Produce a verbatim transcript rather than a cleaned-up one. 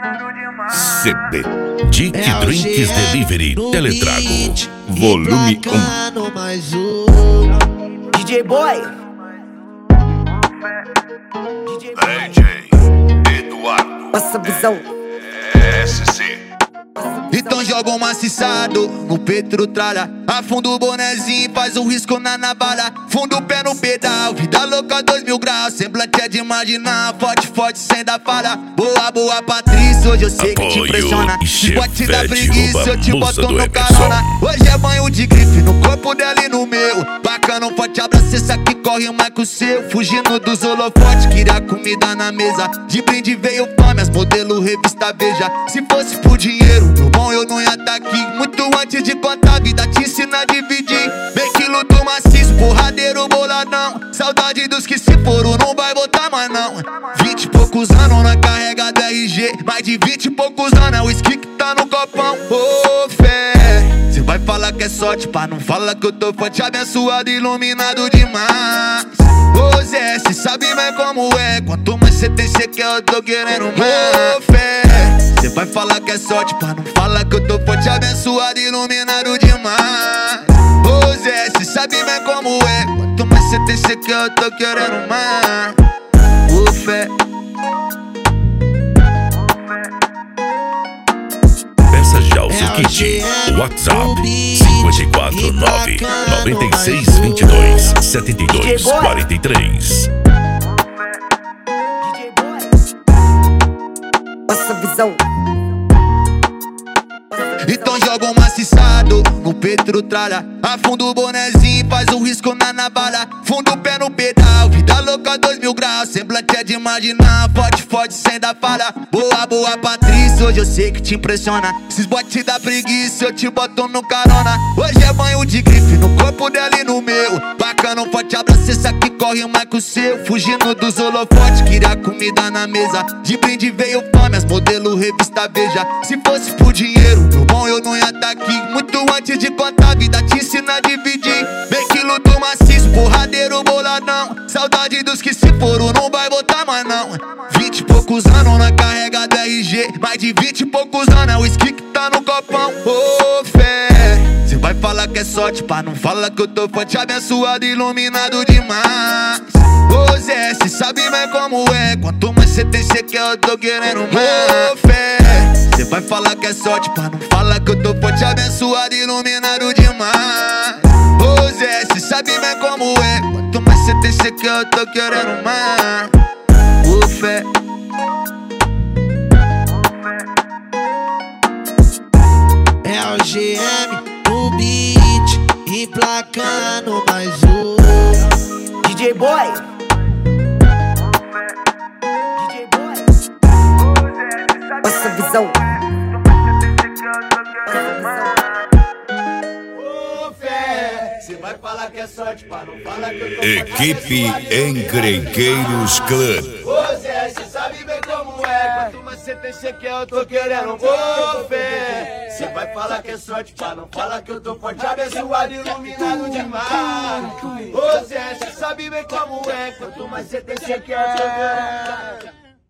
C B Dick Drinks Delivery Teletrago Volume um. Mais um D J Boy D J Eduardo Passa a visão S C. Então joga um maciçado no peito tralha, afunda o bonezinho, faz um risco na navalha, funda o pé no pedal, vida louca dois mil graus, semblante é de imaginar, forte, forte, sem dar falha. Boa, boa Patrícia, hoje eu sei que te impressiona, se bote da preguiça eu te boto no carona. Hoje é banho de grife no corpo dela e no meu, bacana, um forte abraço, esse aqui corre mais que o seu, fugindo dos holofotes, queria comida na mesa, de brinde veio fome, as modelo revista Veja, se fosse por dinheiro, meu bom, eu não ia tá aqui. Muito antes de contar, a vida te ensina a dividir. Bem que luto maciço, porradeiro boladão. Saudade dos que se foram, não vai voltar mais não. Vinte e poucos anos na carrega do R G, mais de vinte e poucos anos é o whisky que tá no copão. Ô, fé, cê vai falar que é sorte, pá, não fala que eu tô forte, abençoado, iluminado demais. Ô Zé, cê sabe bem como é, quanto mais cê tem, cê quer, eu tô querendo mais. Ô, fé, cê vai falar que é sorte, pá, não fala que eu tô forte, abençoado, iluminado demais. Ô Zé, cê sabe bem como é, quanto mais cê tem, cê quer, eu tô querendo mais. Ô fé. Peça já o seu kit. WhatsApp cinco quatro nove nove seis dois dois sete dois quatro três. Passa a visão. Então joga um maciçado no peito tralha, afunda o bonezinho, faz um risco na navalha, funda o pé no pedal, vida louca dois mil graus, semblante é de imaginar, forte, forte, sem dar falha. Boa, boa Patrícia, hoje eu sei que te impressiona, esses botes da preguiça eu te boto no carona. Hoje é banho de grife no corpo dela e no meu, bacana, um forte abraço, esse aqui corre mais que o seu, fugindo dos holofotes, queria comida na mesa, de brinde veio fome, as modelo revista Veja, se fosse por dinheiro, meu bom, eu não ia tá aqui. Muito antes de contar, a vida te ensina a dividir. Bem que luto maciço, porradeiro boladão. Saudade dos que se foram, não vai voltar mais não. Vinte e poucos anos na carrega do R G, mais de vinte e poucos anos é o whisky que tá no copão. Ô fé, cê vai falar que é sorte, pá, não fala que eu tô forte, abençoado, iluminado demais. Ô Zé, cê sabe bem como é, quanto mais cê tem, cê quer, eu tô querendo mais. Ô fé, cê vai falar que é sorte, pá, não fala que eu tô forte, abençoado, iluminado demais. Ô Zé, cê sabe bem como é, quanto mais cê tem, cê quer, eu tô querendo mais. Ô fé. É o G M no beat, emplacando mais um D J Boy. D J Boy. Passa a visão. Ô fé, cê vai falar que é sorte, pá, não fala que eu tô Equipe Encrenqueiros Clã. Ô Zé, cê sabe bem como é, quanto mais cê tem, cê quer, eu tô querendo. Ô fé, cê vai falar que é sorte, pá, não fala que eu tô forte, abençoado, iluminado demais. Ô Zé, cê sabe bem como é, quanto mais cê tem, cê quer, eu tô querendo.